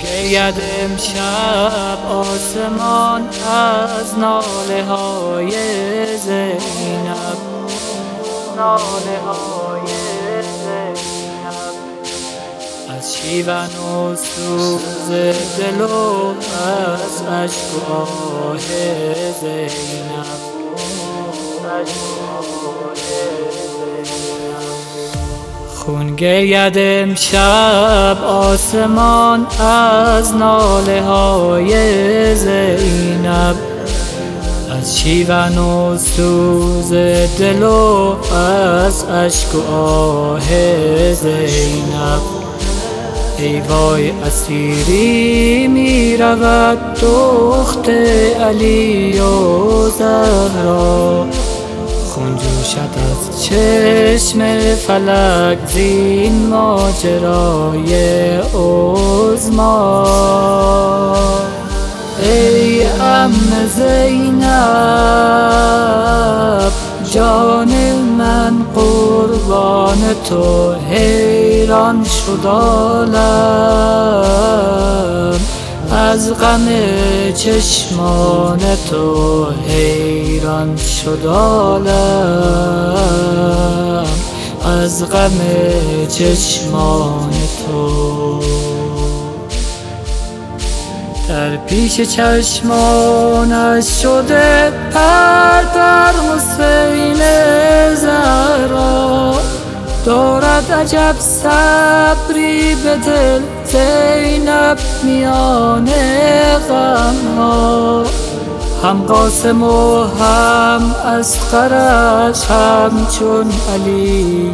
گرید امشب آسمان از ناله های زینب، ناله های زینب، از شیون و سوز دل و از اشک و آه زینب، اشک و آه زینب. خون گرید امشب آسمان از ناله های زینب، از شیون و سوز دل و از اشک و آه زینب. ای وای اسیری می رود دخت علی و زهرا، خون جوشد از چشم فلک زین ماجرای عظما. ای عم زینب جان من قربان تو، حیران شد عالم از غم چشمان تو، حیران شد عالم از غم چشمان تو. در پیش چشمانش شده پرتر حسین زهرا، دارد عجب صبری به دل زینب میان غمها. هم قاسم و هم اصغرش همچون علی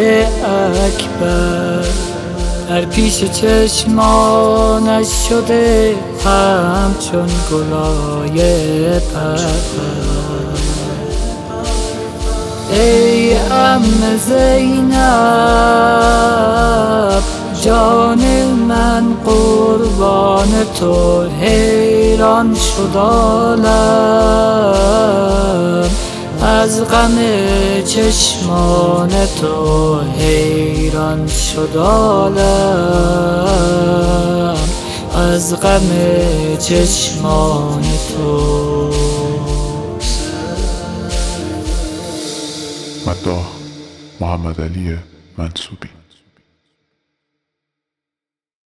اکبر، در پیش چشمانش شده همچون گلای پرپر. ای عم زینب جان من قربان تو، حیران شد عالم از غم چشمان تو، حیران شد عالم از غم چشمان تو. مداح محمد علی منصوبی.